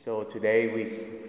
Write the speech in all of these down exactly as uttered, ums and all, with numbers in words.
So today we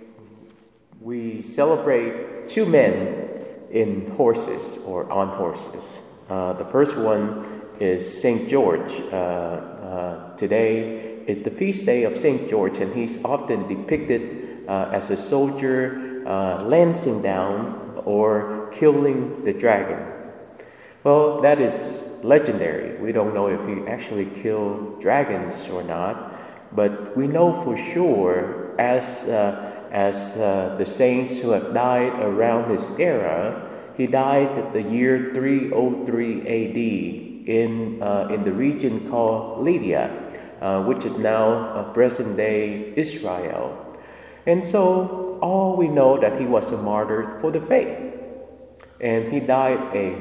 we celebrate two men in horses or on horses. Uh, the first one is Saint George. Uh, uh, today is the feast day of Saint George, and he's often depicted uh, as a soldier uh, lancing down or killing the dragon. Well, that is legendary. We don't know if he actually killed dragons or not, but we know for sure as uh, as uh, the saints who have died around this era. He died at the year three oh three A D in uh, in the region called Lydia, uh, which is now uh, present-day Israel. And so all we know that he was a martyr for the faith, and he died a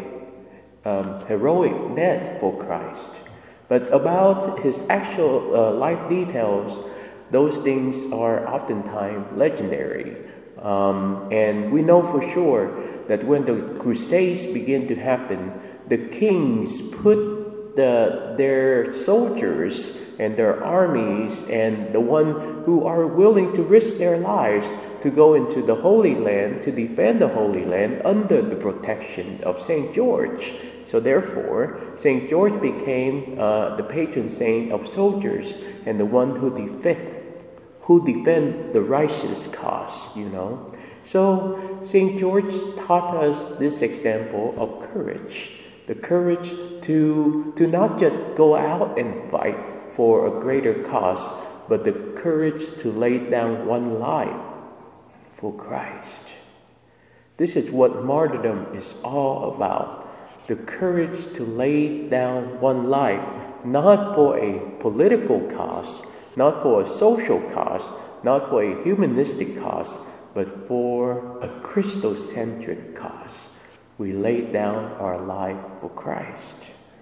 um, heroic death for Christ. But about his actual uh, life details, those things are oftentimes legendary. Um, and we know for sure that when the Crusades begin to happen, the kings put the, their soldiers and their armies and the one who are willing to risk their lives to go into the Holy Land, to defend the Holy Land under the protection of Saint George. So therefore, Saint George became uh, the patron saint of soldiers and the one who defend who defend the righteous cause, you know. So Saint George taught us this example of courage. The courage to, to not just go out and fight for a greater cause, but the courage to lay down one life for Christ. This is what martyrdom is all about. The courage to lay down one life, not for a political cause, not for a social cause, not for a humanistic cause, but for a Christocentric cause. We lay down our life for Christ.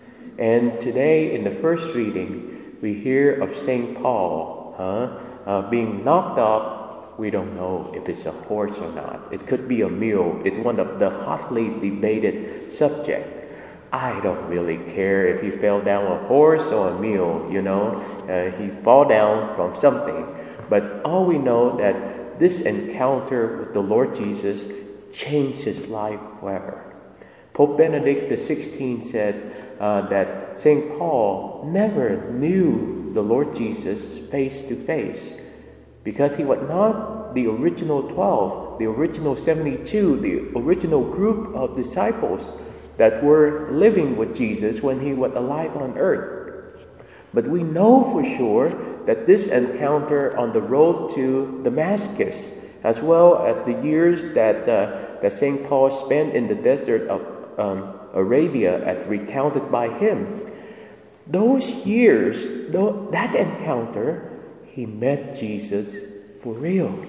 And today, in the first reading, we hear of Saint Paul huh, uh, being knocked off. We don't know if it's a horse or not. It could be a mule. It's one of the hotly debated subjects. I don't really care if he fell down a horse or a mule, you know. Uh, he fall down from something. But all we know that this encounter with the Lord Jesus changed his life forever. Pope Benedict the sixteenth said uh, that Saint Paul never knew the Lord Jesus face to face because he was not the original twelve, the original seventy-two, the original group of disciples that were living with Jesus when he was alive on earth. But we know for sure that this encounter on the road to Damascus, as well as the years that uh, that Saint Paul spent in the desert of um, Arabia, as recounted by him, those years, th- that encounter, he met Jesus for real.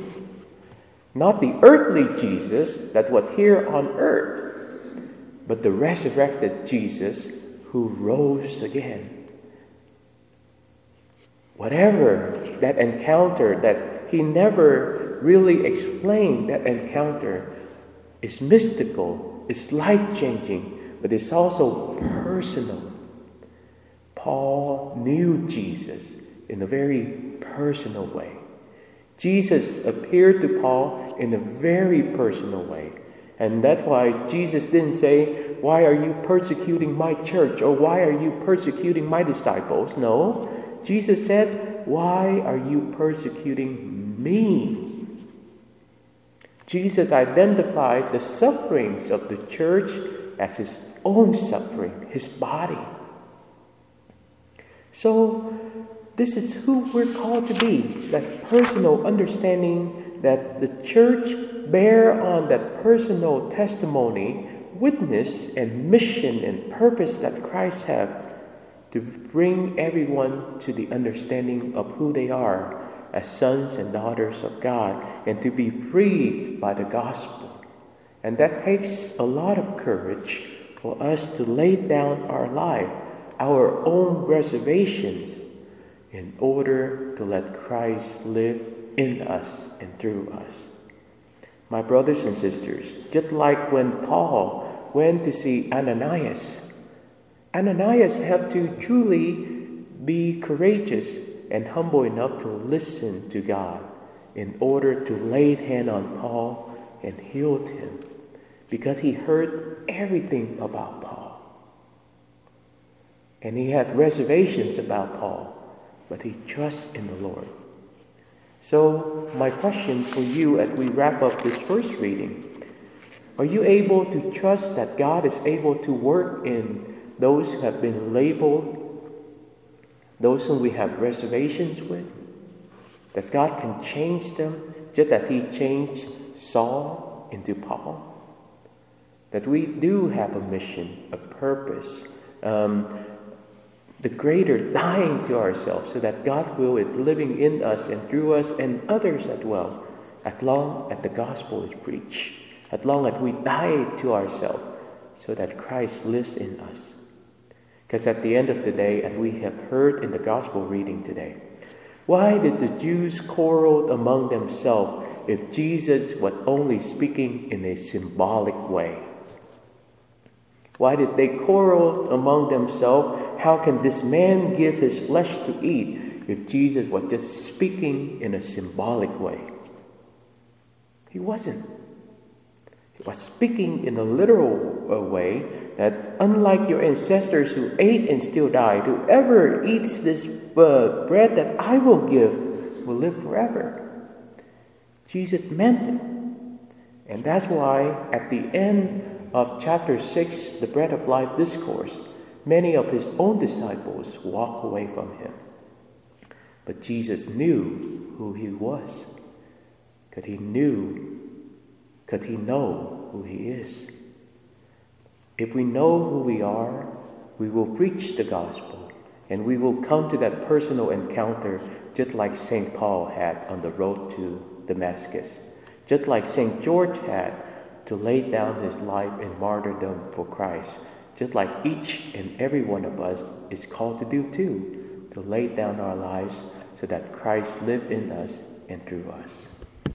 Not the earthly Jesus that was here on earth, but the resurrected Jesus who rose again. Whatever that encounter, that he never really explained, that encounter is mystical, it's life-changing, but it's also personal. Paul knew Jesus in a very personal way. Jesus appeared to Paul in a very personal way. And that's why Jesus didn't say, "Why are you persecuting my church?" or "Why are you persecuting my disciples?" No. Jesus said, "Why are you persecuting me?" Jesus identified the sufferings of the church as his own suffering, his body. So this is who we're called to be, that personal understanding that the church bear on that personal testimony, witness, and mission and purpose that Christ had to bring everyone to the understanding of who they are as sons and daughters of God and to be freed by the gospel. And that takes a lot of courage for us to lay down our life, our own reservations, in order to let Christ live in us and through us. My brothers and sisters, just like when Paul went to see Ananias, Ananias had to truly be courageous and humble enough to listen to God in order to lay hand on Paul and healed him, because he heard everything about Paul. And he had reservations about Paul, but he trusts in the Lord. So my question for you as we wrap up this first reading, are you able to trust that God is able to work in those who have been labeled, those whom we have reservations with? That God can change them just as he changed Saul into Paul? That we do have a mission, a purpose, um, the greater dying to ourselves, so that God's will is living in us and through us and others as well, as long as the gospel is preached, as long as we die to ourselves, so that Christ lives in us. Because at the end of the day, as we have heard in the gospel reading today, why did the Jews quarrel among themselves if Jesus was only speaking in a symbolic way? Why did they quarrel among themselves? How can this man give his flesh to eat if Jesus was just speaking in a symbolic way? He wasn't. He was speaking in a literal way that, unlike your ancestors who ate and still died, whoever eats this uh, bread that I will give will live forever. Jesus meant it. And that's why at the end of chapter six, the Bread of Life discourse, many of his own disciples walk away from him. But Jesus knew who he was. Could he knew, could he know who he is? If we know who we are, we will preach the gospel, and we will come to that personal encounter just like Saint Paul had on the road to Damascus, just like Saint George had to lay down his life in martyrdom for Christ, just like each and every one of us is called to do too, to lay down our lives so that Christ lives in us and through us.